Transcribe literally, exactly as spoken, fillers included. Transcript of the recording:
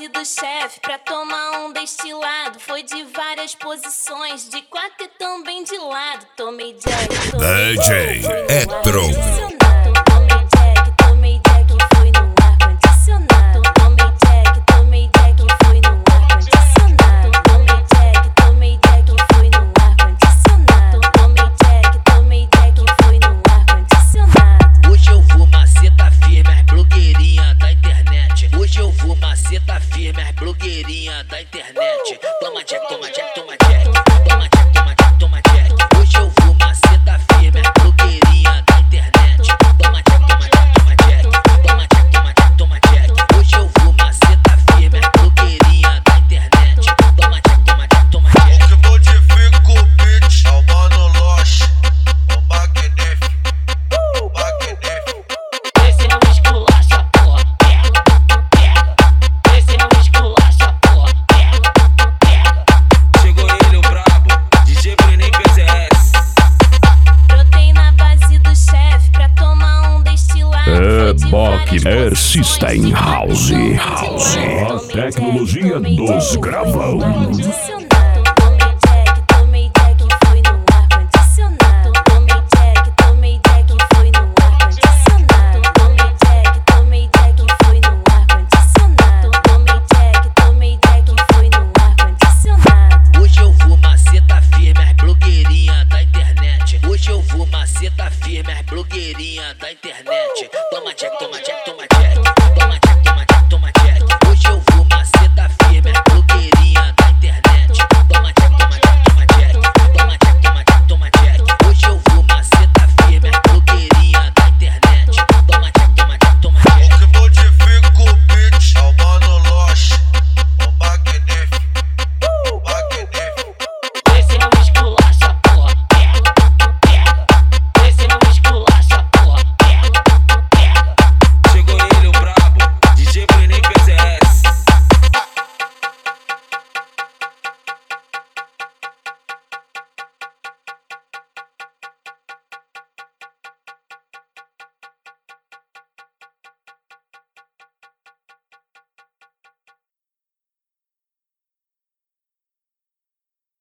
base do chefe pra tomar um destilado. Foi de várias posições, de quatro e também de lado. Tomei Jack, tomei D J Etron. Tomei Jack, tomei Jack e fui no ar-condicionado. Tomei Jack, tomei Jack e fui no ar-condicionado. Tomei Jack, tomei Jack e fui no ar-condicionado. Tomei Jack, tomei Jack e fui no ar-condicionado. Hoje eu vou maceta firme, as blogueirinhas da internet. Hoje eu vou maceta firme, as blogueirinhas da internet. Toma Jack, toma Jack, toma Jack. Toma Jack, toma Jack, toma Jack. Hoje eu vou maceta firme, as blogueirinhas da internet. Toma Jack, toma Jack, toma Jack. Toma Jack, toma Jack, toma Jack. Hoje eu vou maceta firme, as blogueirinhas da internet. Toma Jack, toma Jack, toma Jack. Que modifica o beat, é o Mano Loche, o magnífico, o magnífico. Esse é o esculacha, porra, pega, pega. Esse é o esculacha, porra, pega, pega. Chegou ele, o brabo, D J Bruninho P C S. Brotei na base do chefe pra tomar um destilado. É Foi de Bock várias Air posições, System de House. quatro e também de House. lado. A Tomei tecnologia Jack, tomei dos Jack, gravão. fui no ar-condicionado.